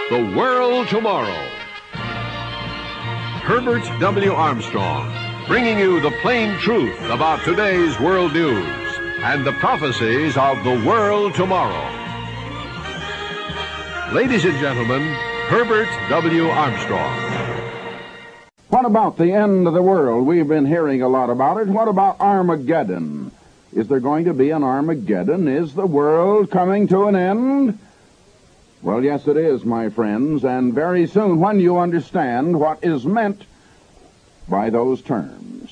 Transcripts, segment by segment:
The World Tomorrow. Herbert W. Armstrong, bringing you the plain truth about today's world news and the prophecies of the world tomorrow. Ladies and gentlemen, Herbert W. Armstrong. What about the end of the world? We've been hearing a lot about it. What about Armageddon? Is there going to be an Armageddon? Is the world coming to an end? Well, yes, it is, my friends, and very soon when you understand what is meant by those terms.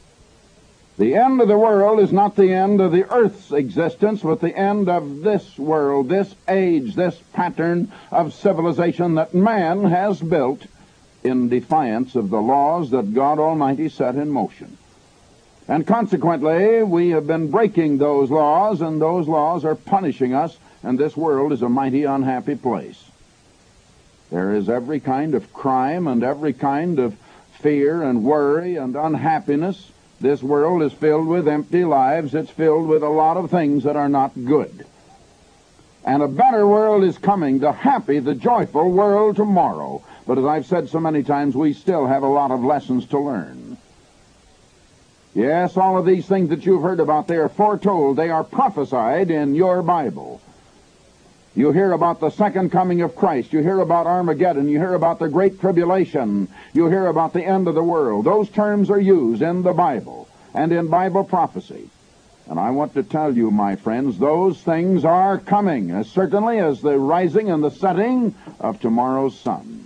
The end of the world is not the end of the earth's existence, but the end of this world, this age, this pattern of civilization that man has built in defiance of the laws that God Almighty set in motion. And consequently, we have been breaking those laws, and those laws are punishing us, and this world is a mighty unhappy place. There is every kind of crime and every kind of fear and worry and unhappiness. This world is filled with empty lives. It's filled with a lot of things that are not good. And a better world is coming, the happy, the joyful world tomorrow. But as I've said so many times, we still have a lot of lessons to learn. Yes, all of these things that you've heard about, they are foretold. They are prophesied in your Bible. You hear about the second coming of Christ. You hear about Armageddon. You hear about the Great Tribulation. You hear about the end of the world. Those terms are used in the Bible and in Bible prophecy. And I want to tell you, my friends, those things are coming, as certainly as the rising and the setting of tomorrow's sun.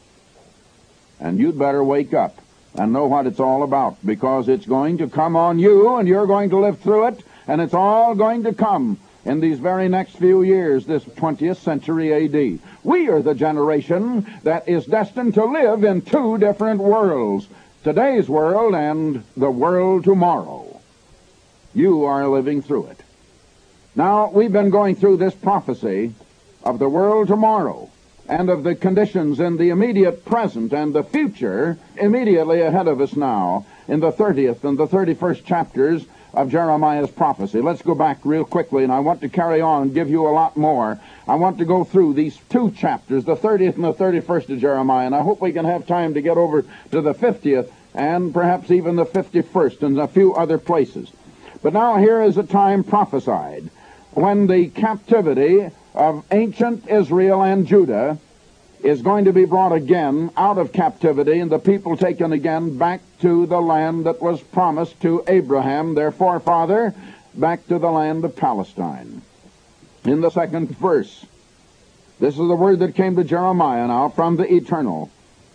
And you'd better wake up and know what it's all about, because it's going to come on you, and you're going to live through it, and it's all going to come in these very next few years, this 20th century A.D. We are the generation that is destined to live in two different worlds, today's world and the world tomorrow. You are living through it. Now, we've been going through this prophecy of the world tomorrow and of the conditions in the immediate present and the future immediately ahead of us now in the 30th and the 31st chapters of Jeremiah's prophecy. Let's go back real quickly, and I want to carry on and give you a lot more. I want to go through these two chapters, the 30th and the 31st of Jeremiah, and I hope we can have time to get over to the 50th and perhaps even the 51st and a few other places. But now here is a time prophesied when the captivity of ancient Israel and Judah is going to be brought again out of captivity, and the people taken again back to the land that was promised to Abraham, their forefather, back to the land of Palestine. In the second verse, this is the word that came to Jeremiah now from the Eternal.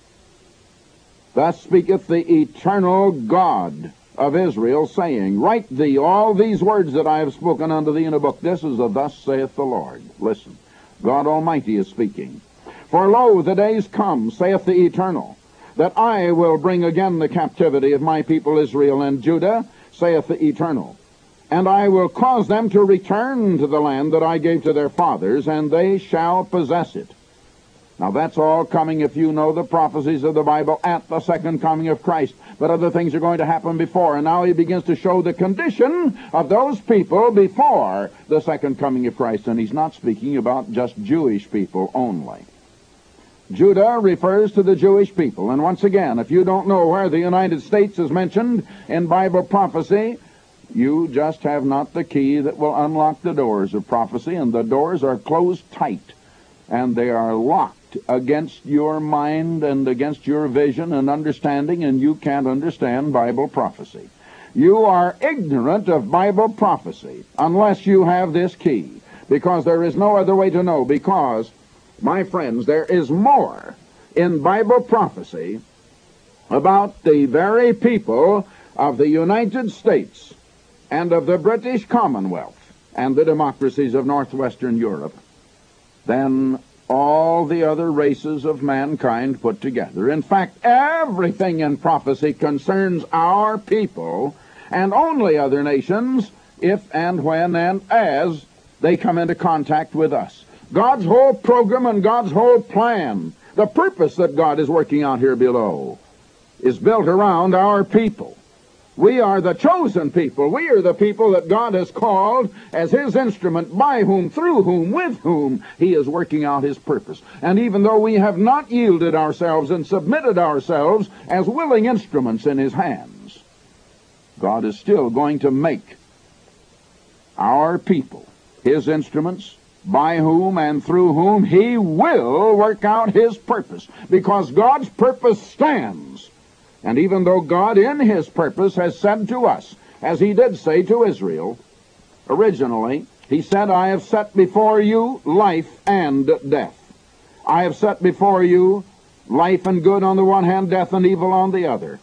Thus speaketh the eternal God of Israel, saying, Write thee all these words that I have spoken unto thee in a book. This is of thus saith the Lord. Listen, God Almighty is speaking. For lo, the days come, saith the Eternal, that I will bring again the captivity of my people Israel and Judah, saith the Eternal. And I will cause them to return to the land that I gave to their fathers, and they shall possess it. Now that's all coming, if you know the prophecies of the Bible, at the second coming of Christ. But other things are going to happen before. And now he begins to show the condition of those people before the second coming of Christ. And he's not speaking about just Jewish people only. Judah refers to the Jewish people. And once again, if you don't know where the United States is mentioned in Bible prophecy, you just have not the key that will unlock the doors of prophecy, and the doors are closed tight, and they are locked against your mind and against your vision and understanding, and you can't understand Bible prophecy. You are ignorant of Bible prophecy unless you have this key, because there is no other way to know, because my friends, there is more in Bible prophecy about the very people of the United States and of the British Commonwealth and the democracies of northwestern Europe than all the other races of mankind put together. In fact, everything in prophecy concerns our people and only other nations if and when and as they come into contact with us. God's whole program and God's whole plan, the purpose that God is working out here below, is built around our people. We are the chosen people. We are the people that God has called as His instrument, by whom, through whom, with whom He is working out His purpose. And even though we have not yielded ourselves and submitted ourselves as willing instruments in His hands, God is still going to make our people His instruments, by whom and through whom He will work out His purpose. Because God's purpose stands. And even though God in His purpose has said to us, as He did say to Israel, originally, He said, I have set before you life and death. I have set before you life and good on the one hand, death and evil on the other.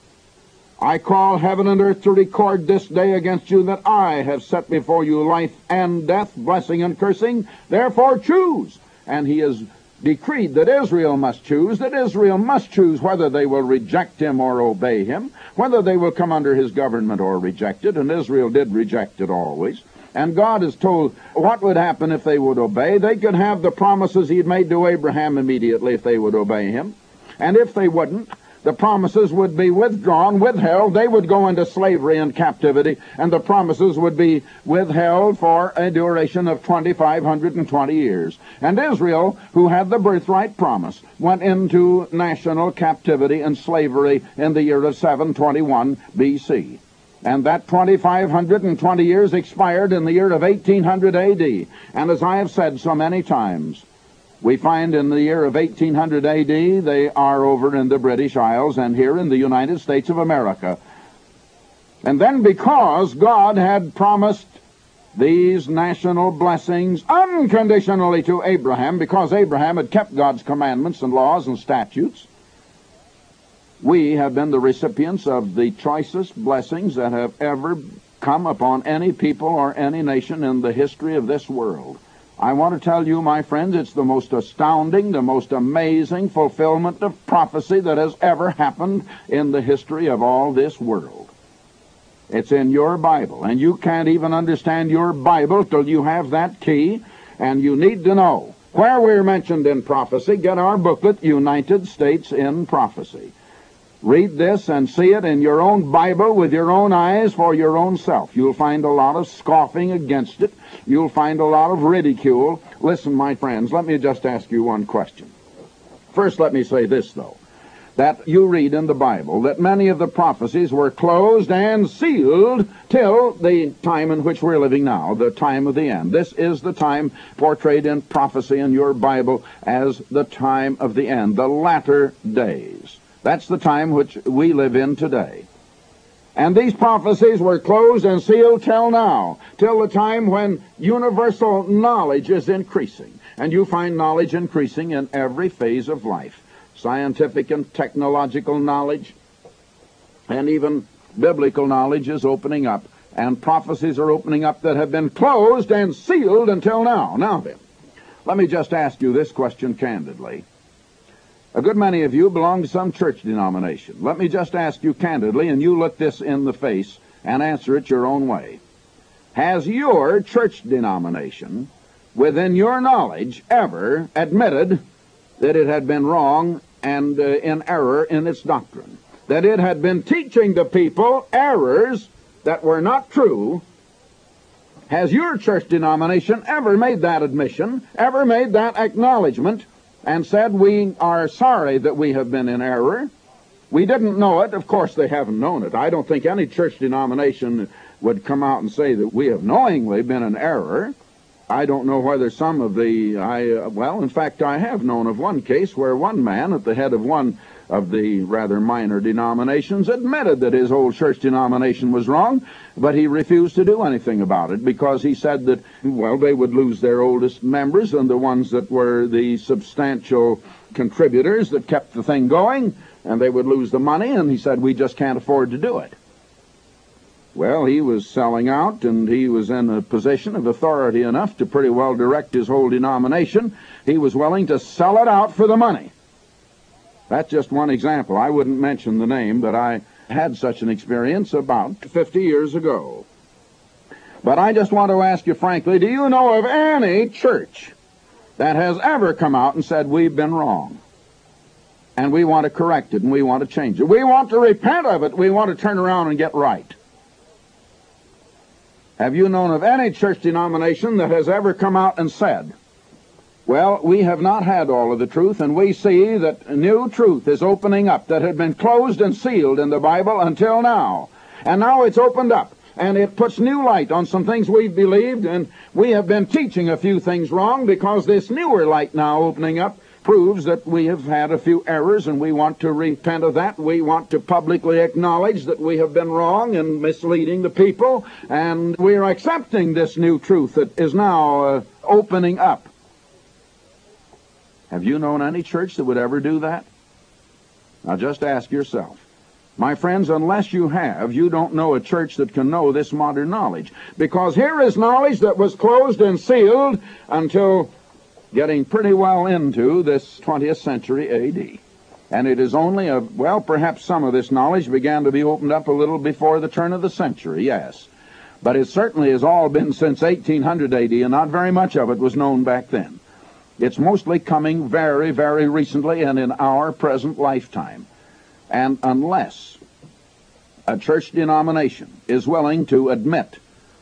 I call heaven and earth to record this day against you that I have set before you life and death, blessing and cursing. Therefore choose. And He has decreed that Israel must choose whether they will reject Him or obey Him, whether they will come under His government or reject it, and Israel did reject it always. And God has told what would happen if they would obey. They could have the promises He had made to Abraham immediately if they would obey Him. And if they wouldn't, the promises would be withdrawn, withheld. They would go into slavery and captivity, and the promises would be withheld for a duration of 2,520 years. And Israel, who had the birthright promise, went into national captivity and slavery in the year of 721 B.C. And that 2,520 years expired in the year of 1800 A.D. And as I have said so many times, we find in the year of 1800 A.D. they are over in the British Isles and here in the United States of America. And then because God had promised these national blessings unconditionally to Abraham, because Abraham had kept God's commandments and laws and statutes, we have been the recipients of the choicest blessings that have ever come upon any people or any nation in the history of this world. I want to tell you, my friends, it's the most astounding, the most amazing fulfillment of prophecy that has ever happened in the history of all this world. It's in your Bible, and you can't even understand your Bible till you have that key, and you need to know where we're mentioned in prophecy. Get our booklet, United States in Prophecy. Read this and see it in your own Bible with your own eyes for your own self. You'll find a lot of scoffing against it. You'll find a lot of ridicule. Listen, my friends, let me just ask you one question. First, let me say this, though, that you read in the Bible that many of the prophecies were closed and sealed till the time in which we're living now, the time of the end. This is the time portrayed in prophecy in your Bible as the time of the end, the latter days. That's the time which we live in today. And these prophecies were closed and sealed till now, till the time when universal knowledge is increasing. And you find knowledge increasing in every phase of life. Scientific and technological knowledge, and even biblical knowledge is opening up. And prophecies are opening up that have been closed and sealed until now. Now then, let me just ask you this question candidly. A good many of you belong to some church denomination. Let me just ask you candidly, and you look this in the face and answer it your own way. Has your church denomination, within your knowledge, ever admitted that it had been wrong and in error in its doctrine? That it had been teaching the people errors that were not true? Has your church denomination ever made that admission, ever made that acknowledgement, and said, we are sorry that we have been in error? We didn't know it. Of course, they haven't known it. I don't think any church denomination would come out and say that we have knowingly been in error. I don't know whether some of well, in fact, I have known of one case where one man at the head of one of the rather minor denominations admitted that his old church denomination was wrong, but he refused to do anything about it because he said that, well, they would lose their oldest members and the ones that were the substantial contributors that kept the thing going, and they would lose the money, and he said, we just can't afford to do it. Well, he was selling out, and he was in a position of authority enough to pretty well direct his whole denomination. He was willing to sell it out for the money. That's just one example. I wouldn't mention the name, but I had such an experience about 50 years ago. But I just want to ask you frankly, do you know of any church that has ever come out and said, we've been wrong? And we want to correct it, and we want to change it. We want to repent of it. We want to turn around and get right. Have you known of any church denomination that has ever come out and said, well, we have not had all of the truth, and we see that new truth is opening up that had been closed and sealed in the Bible until now. And now it's opened up, and it puts new light on some things we've believed, and we have been teaching a few things wrong because this newer light now opening up proves that we have had a few errors, and we want to repent of that. We want to publicly acknowledge that we have been wrong and misleading the people, and we are accepting this new truth that is now opening up. Have you known any church that would ever do that? Now just ask yourself. My friends, unless you have, you don't know a church that can know this modern knowledge. Because here is knowledge that was closed and sealed until getting pretty well into this 20th century A.D. And it is only perhaps some of this knowledge began to be opened up a little before the turn of the century, yes. But it certainly has all been since 1800 A.D., and not very much of it was known back then. It's mostly coming very, very recently and in our present lifetime. And unless a church denomination is willing to admit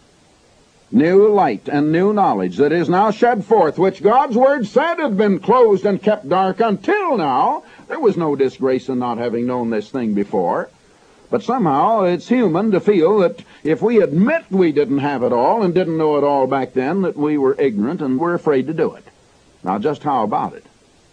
new light and new knowledge that is now shed forth, which God's Word said had been closed and kept dark until now, there was no disgrace in not having known this thing before. But somehow it's human to feel that if we admit we didn't have it all and didn't know it all back then, that we were ignorant and we're afraid to do it. Now, just how about it?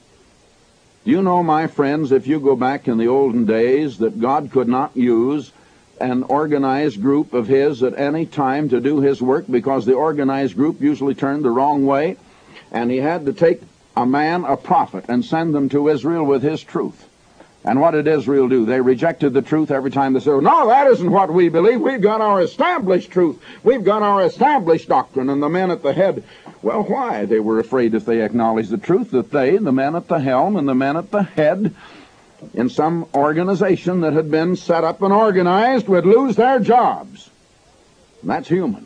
Do you know, my friends, if you go back in the olden days, that God could not use an organized group of His at any time to do His work because the organized group usually turned the wrong way, and He had to take a man, a prophet, and send them to Israel with His truth. And what did Israel do? They rejected the truth every time they said, no, that isn't what we believe. We've got our established truth. We've got our established doctrine. And the men at the head, well, why? They were afraid if they acknowledged the truth that they, the men at the helm and the men at the head in some organization that had been set up and organized would lose their jobs. And that's human.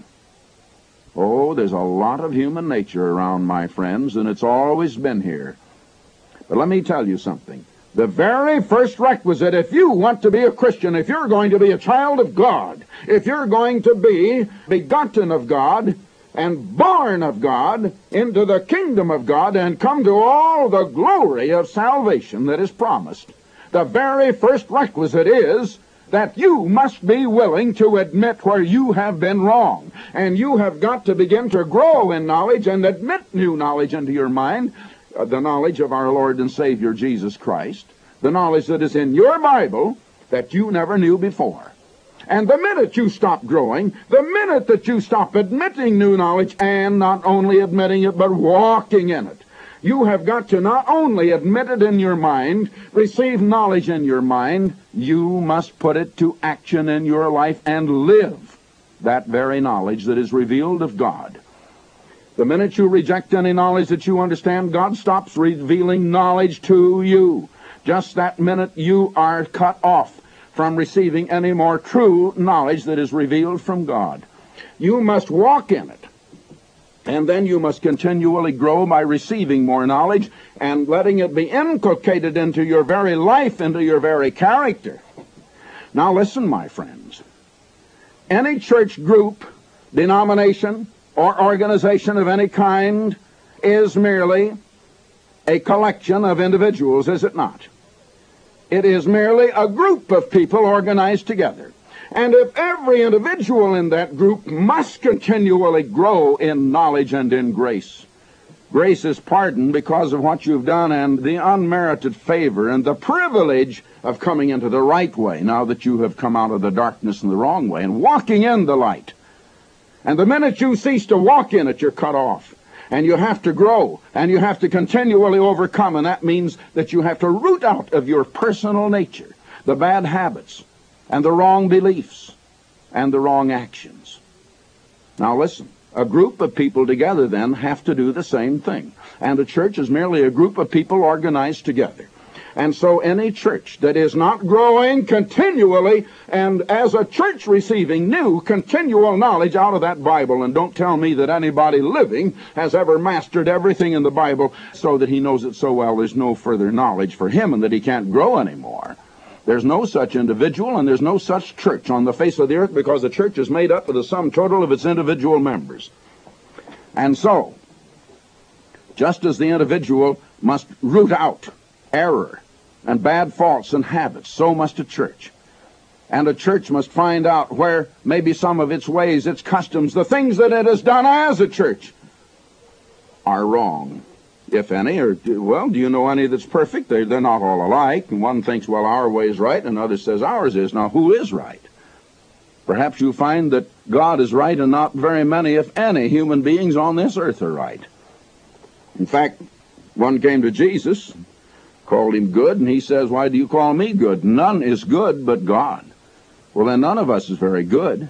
Oh, there's a lot of human nature around, my friends, and it's always been here. But let me tell you something. The very first requisite, if you want to be a Christian, if you're going to be a child of God, if you're going to be begotten of God and born of God into the kingdom of God and come to all the glory of salvation that is promised, the very first requisite is that you must be willing to admit where you have been wrong. And you have got to begin to grow in knowledge and admit new knowledge into your mind, the knowledge of our Lord and Savior Jesus Christ, the knowledge that is in your Bible that you never knew before. And the minute you stop growing, the minute that you stop admitting new knowledge, and not only admitting it, but walking in it, you have got to not only admit it in your mind, receive knowledge in your mind, you must put it to action in your life and live that very knowledge that is revealed of God. The minute you reject any knowledge that you understand, God stops revealing knowledge to you. Just that minute you are cut off from receiving any more true knowledge that is revealed from God. You must walk in it. And then you must continually grow by receiving more knowledge and letting it be inculcated into your very life, into your very character. Now listen, my friends. Any church group, denomination, or organization of any kind is merely a collection of individuals, is it not? It is merely a group of people organized together. And if every individual in that group must continually grow in knowledge and in grace, grace is pardon because of what you've done and the unmerited favor and the privilege of coming into the right way now that you have come out of the darkness and the wrong way and walking in the light. And the minute you cease to walk in it, you're cut off. And you have to grow, and you have to continually overcome, and that means that you have to root out of your personal nature the bad habits and the wrong beliefs and the wrong actions. Now listen, a group of people together then have to do the same thing. And a church is merely a group of people organized together. And so any church that is not growing continually and as a church receiving new continual knowledge out of that Bible, and don't tell me that anybody living has ever mastered everything in the Bible so that he knows it so well there's no further knowledge for him and that he can't grow anymore. There's no such individual and there's no such church on the face of the earth, because the church is made up of the sum total of its individual members. And so, just as the individual must root out error and bad faults and habits, so must a church. And a church must find out where maybe some of its ways, its customs, the things that it has done as a church are wrong, if any. Or, well, do you know any that's perfect? They're not all alike. And one thinks, well, our way is right, and another says ours is. Now, who is right? Perhaps you find that God is right and not very many, if any, human beings on this earth are right. In fact, one came to Jesus, called him good, and he says, why do you call me good? None is good but God. Well, then none of us is very good.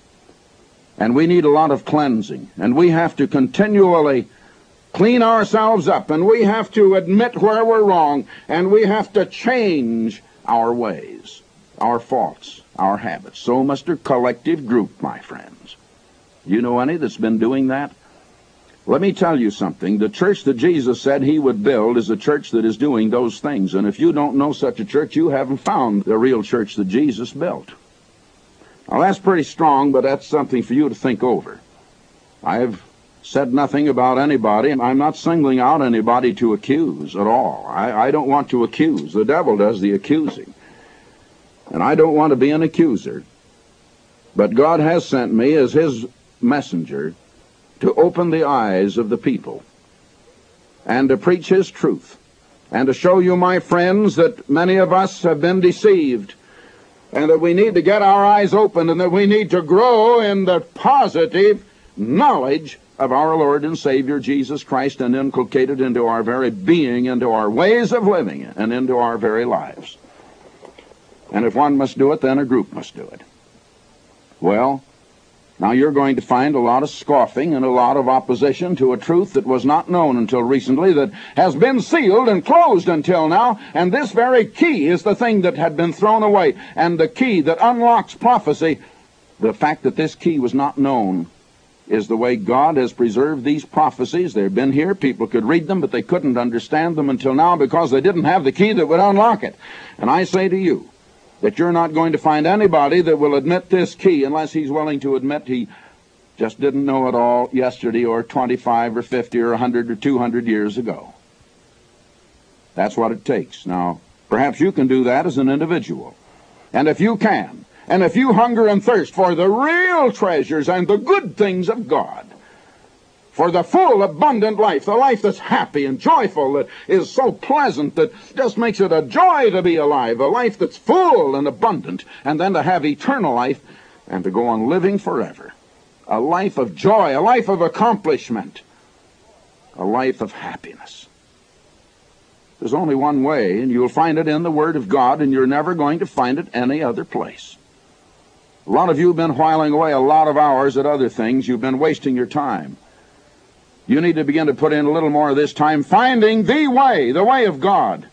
And we need a lot of cleansing. And we have to continually clean ourselves up. And we have to admit where we're wrong. And we have to change our ways, our faults, our habits. So must a collective group, my friends. You know any that's been doing that? Let me tell you something. The church that Jesus said he would build is a church that is doing those things. And if you don't know such a church, you haven't found the real church that Jesus built. Now, that's pretty strong, but that's something for you to think over. I've said nothing about anybody, and I'm not singling out anybody to accuse at all. I don't want to accuse. The devil does the accusing. And I don't want to be an accuser. But God has sent me as his messenger to open the eyes of the people and to preach his truth and to show you, my friends, that many of us have been deceived and that we need to get our eyes open and that we need to grow in the positive knowledge of our Lord and Savior Jesus Christ and inculcate it into our very being, into our ways of living, and into our very lives. And if one must do it, then a group must do it. Well, now you're going to find a lot of scoffing and a lot of opposition to a truth that was not known until recently, that has been sealed and closed until now, and this very key is the thing that had been thrown away, and the key that unlocks prophecy. The fact that this key was not known is the way God has preserved these prophecies. They've been here, people could read them, but they couldn't understand them until now because they didn't have the key that would unlock it. And I say to you, that you're not going to find anybody that will admit this key unless he's willing to admit he just didn't know it all yesterday or 25 or 50 or 100 or 200 years ago. That's what it takes. Now, perhaps you can do that as an individual. And if you can, and if you hunger and thirst for the real treasures and the good things of God, for the full, abundant life, the life that's happy and joyful, that is so pleasant, that just makes it a joy to be alive, a life that's full and abundant, and then to have eternal life and to go on living forever. A life of joy, a life of accomplishment, a life of happiness. There's only one way, and you'll find it in the Word of God, and you're never going to find it any other place. A lot of you have been whiling away a lot of hours at other things. You've been wasting your time. You need to begin to put in a little more of this time finding the way of God.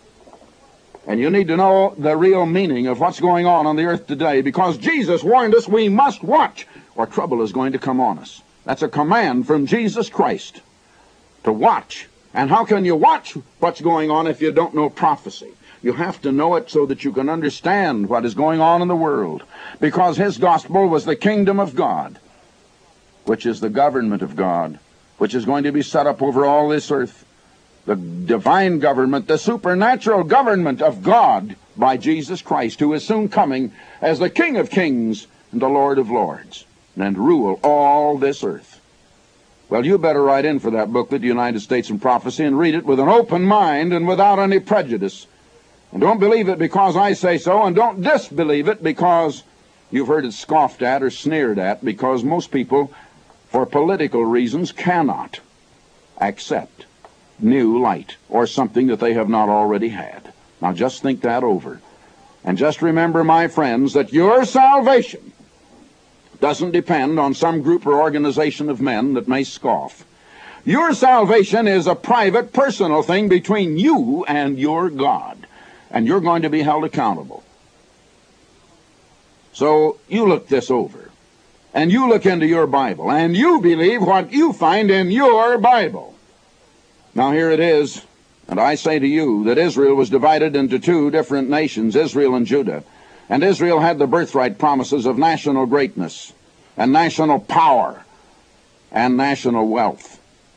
And you need to know the real meaning of what's going on the earth today, because Jesus warned us we must watch or trouble is going to come on us. That's a command from Jesus Christ, to watch. And how can you watch what's going on if you don't know prophecy? You have to know it so that you can understand what is going on in the world, because his gospel was the kingdom of God, which is the government of God, which is going to be set up over all this earth. The divine government, the supernatural government of God by Jesus Christ, who is soon coming as the King of Kings and the Lord of Lords, and rule all this earth. Well, you better write in for that booklet, The United States in Prophecy, and read it with an open mind and without any prejudice. And don't believe it because I say so, and don't disbelieve it because you've heard it scoffed at or sneered at, because most people, for political reasons, cannot accept new light or something that they have not already had. Now just think that over. And just remember, my friends, that your salvation doesn't depend on some group or organization of men that may scoff. Your salvation is a private, personal thing between you and your God. And you're going to be held accountable. So you look this over. And you look into your Bible. And you believe what you find in your Bible. Now here it is. And I say to you that Israel was divided into two different nations, Israel and Judah. And Israel had the birthright promises of national greatness and national power and national wealth.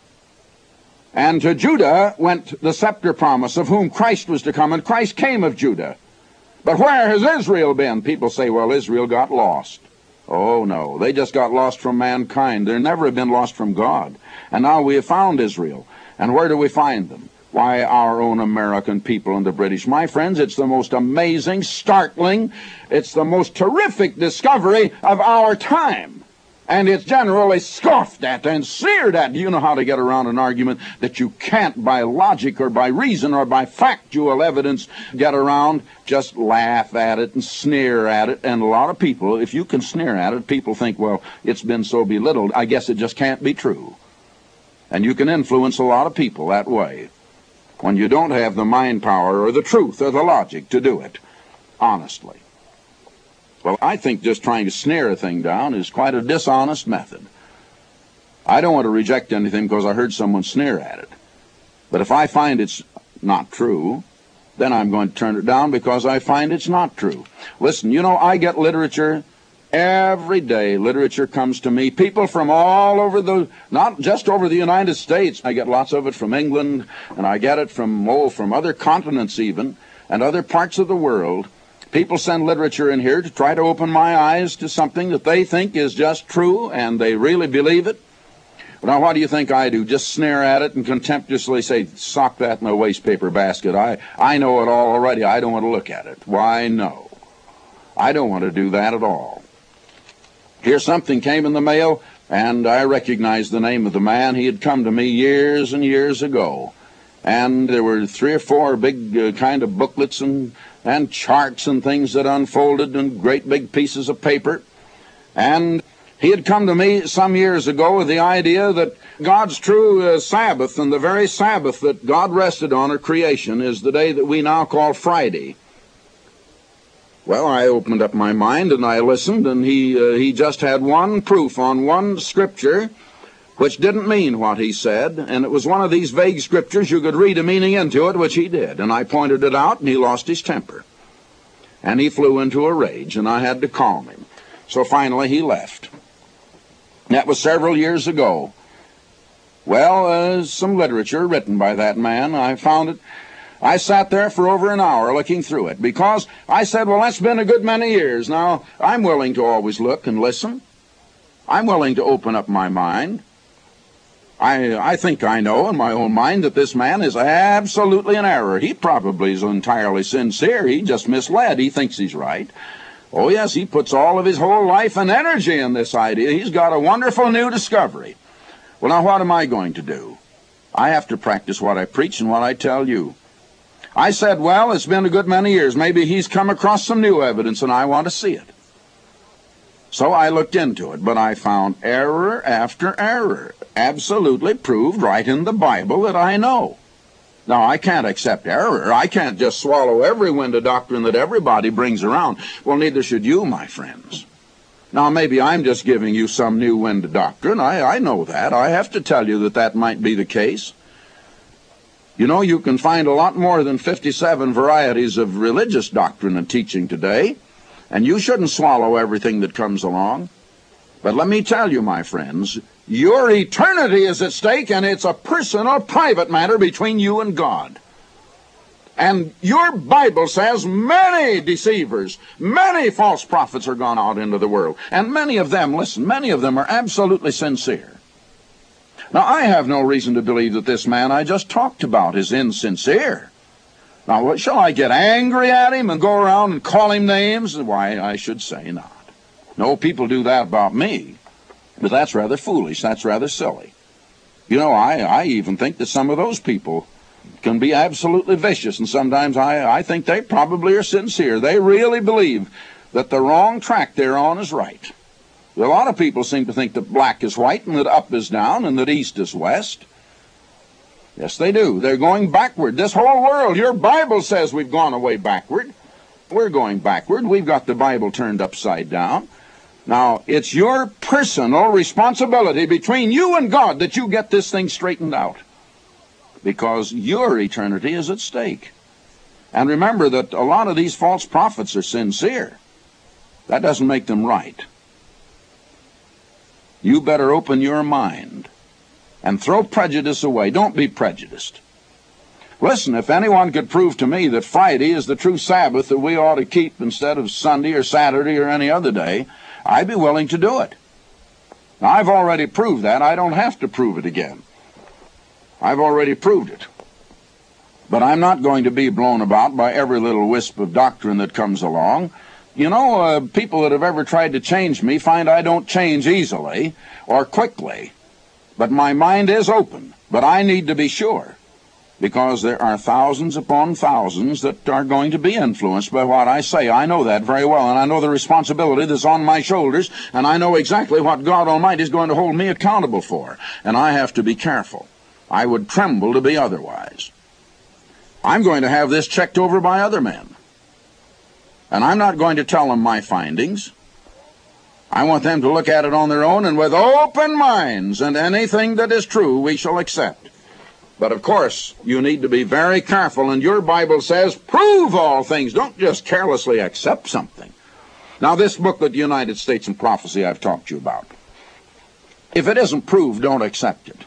And to Judah went the scepter promise of whom Christ was to come, and Christ came of Judah. But where has Israel been? People say, well, Israel got lost. Oh, no, they just got lost from mankind. They never have been lost from God. And now we have found Israel. And where do we find them? Why, our own American people and the British. My friends, it's the most amazing, startling, it's the most terrific discovery of our time. And it's generally scoffed at and sneered at. You know how to get around an argument that you can't by logic or by reason or by factual evidence get around. Just laugh at it and sneer at it. And a lot of people, if you can sneer at it, people think, well, it's been so belittled, I guess it just can't be true. And you can influence a lot of people that way when you don't have the mind power or the truth or the logic to do it honestly. Well, I think just trying to sneer a thing down is quite a dishonest method. I don't want to reject anything because I heard someone sneer at it. But if I find it's not true, then I'm going to turn it down because I find it's not true. Listen, you know, I get literature every day. Literature comes to me. People from all over not just over the United States. I get lots of it from England, and I get it from other continents even, and other parts of the world. People send literature in here to try to open my eyes to something that they think is just true, and they really believe it. Now, what do you think I do? Just sneer at it and contemptuously say, sock that in a waste paper basket. I know it all already. I don't want to look at it. Why, no. I don't want to do that at all. Here something came in the mail, and I recognized the name of the man. He had come to me years and years ago. And there were 3 or 4 big kind of booklets and charts and things that unfolded in great big pieces of paper. And he had come to me some years ago with the idea that God's true Sabbath, and the very Sabbath that God rested on at creation, is the day that we now call Friday. Well, I opened up my mind and I listened, and he just had one proof on one scripture which didn't mean what he said, and it was one of these vague scriptures you could read a meaning into it, which he did. And I pointed it out, and he lost his temper. And he flew into a rage, and I had to calm him. So finally he left. That was several years ago. Well, some literature written by that man. I found it. I sat there for over an hour looking through it, because I said, well, that's been a good many years. Now, I'm willing to always look and listen. I'm willing to open up my mind. I think I know in my own mind that this man is absolutely in error. He probably is entirely sincere. He just misled. He thinks he's right. Oh, yes, he puts all of his whole life and energy in this idea. He's got a wonderful new discovery. Well, now, what am I going to do? I have to practice what I preach and what I tell you. I said, well, it's been a good many years. Maybe he's come across some new evidence, and I want to see it. So I looked into it, but I found error after error, absolutely proved right in the Bible that I know. Now, I can't accept error. I can't just swallow every wind of doctrine that everybody brings around. Well, neither should you, my friends. Now, maybe I'm just giving you some new wind of doctrine. I know that. I have to tell you that might be the case. You know, you can find a lot more than 57 varieties of religious doctrine and teaching today. And you shouldn't swallow everything that comes along. But let me tell you, my friends, your eternity is at stake, and it's a personal, private matter between you and God. And your Bible says many deceivers, many false prophets are gone out into the world. And many of them, listen, many of them are absolutely sincere. Now, I have no reason to believe that this man I just talked about is insincere. Now, shall I get angry at him and go around and call him names? Why, I should say not. No, people do that about me, but that's rather foolish. That's rather silly. You know, I even think that some of those people can be absolutely vicious, and sometimes I think they probably are sincere. They really believe that the wrong track they're on is right. A lot of people seem to think that black is white and that up is down and that east is west. Yes, they do. They're going backward. This whole world, your Bible says we've gone away backward. We're going backward. We've got the Bible turned upside down. Now, it's your personal responsibility between you and God that you get this thing straightened out, because your eternity is at stake. And remember that a lot of these false prophets are sincere. That doesn't make them right. You better open your mind and throw prejudice away. Don't be prejudiced. Listen, if anyone could prove to me that Friday is the true Sabbath that we ought to keep instead of Sunday or Saturday or any other day, I'd be willing to do it. Now, I've already proved that. I don't have to prove it again. I've already proved it. But I'm not going to be blown about by every little wisp of doctrine that comes along. You know, people that have ever tried to change me find I don't change easily or quickly. But my mind is open. But I need to be sure, because there are thousands upon thousands that are going to be influenced by what I say. I know that very well, and I know the responsibility that's on my shoulders, and I know exactly what God Almighty is going to hold me accountable for, and I have to be careful. I would tremble to be otherwise. I'm going to have this checked over by other men, and I'm not going to tell them my findings. I want them to look at it on their own and with open minds, and anything that is true we shall accept. But of course, you need to be very careful, and your Bible says, prove all things. Don't just carelessly accept something. Now, this booklet, United States in Prophecy, I've talked to you about. If it isn't proved, don't accept it.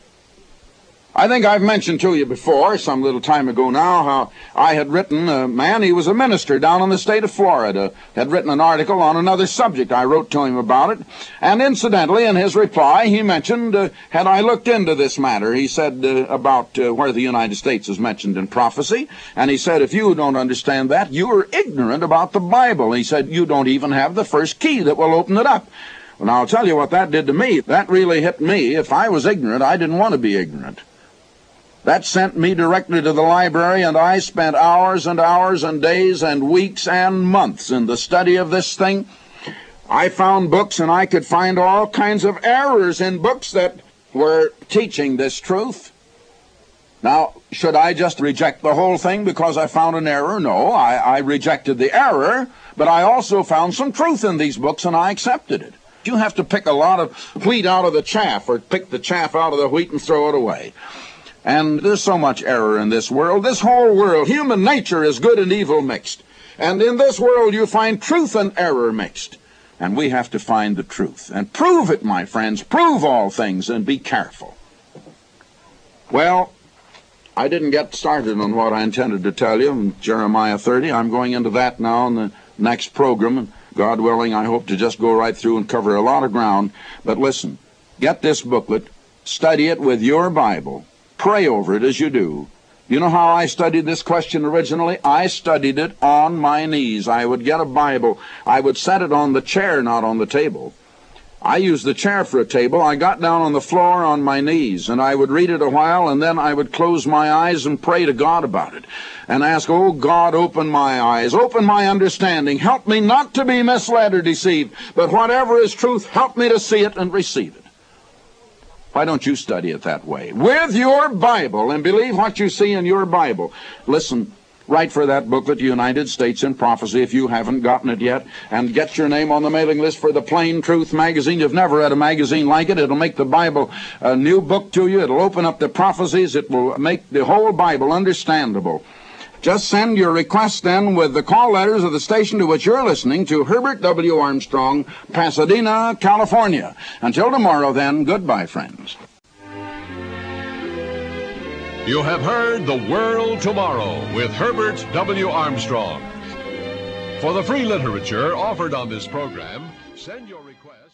I think I've mentioned to you before, some little time ago now, how I had written, a man, he was a minister down in the state of Florida, had written an article on another subject. I wrote to him about it. And incidentally, in his reply, he mentioned, had I looked into this matter, he said about where the United States is mentioned in prophecy. And he said, if you don't understand that, you are ignorant about the Bible. He said, you don't even have the first key that will open it up. Well, now, I'll tell you what that did to me. That really hit me. If I was ignorant, I didn't want to be ignorant. That sent me directly to the library, and I spent hours and hours and days and weeks and months in the study of this thing. I found books, and I could find all kinds of errors in books that were teaching this truth. Now, should I just reject the whole thing because I found an error? No, I rejected the error, but I also found some truth in these books, and I accepted it. You have to pick a lot of wheat out of the chaff, or pick the chaff out of the wheat and throw it away. And there's so much error in this world. This whole world, human nature is good and evil mixed. And in this world you find truth and error mixed. And we have to find the truth. And prove it, my friends. Prove all things and be careful. Well, I didn't get started on what I intended to tell you in Jeremiah 30. I'm going into that now in the next program. And God willing, I hope to just go right through and cover a lot of ground. But listen, get this booklet. Study it with your Bible. Pray over it as you do. You know how I studied this question originally? I studied it on my knees. I would get a Bible. I would set it on the chair, not on the table. I used the chair for a table. I got down on the floor on my knees, and I would read it a while, and then I would close my eyes and pray to God about it and ask, oh, God, open my eyes, open my understanding. Help me not to be misled or deceived, but whatever is truth, help me to see it and receive it. Why don't you study it that way? With your Bible, and believe what you see in your Bible. Listen, write for that booklet, United States in Prophecy, if you haven't gotten it yet, and get your name on the mailing list for the Plain Truth magazine. You've never read a magazine like it. It'll make the Bible a new book to you. It'll open up the prophecies. It will make the whole Bible understandable. Just send your request then with the call letters of the station to which you're listening to Herbert W. Armstrong, Pasadena, California. Until tomorrow then, goodbye, friends. You have heard The World Tomorrow with Herbert W. Armstrong. For the free literature offered on this program, send your request.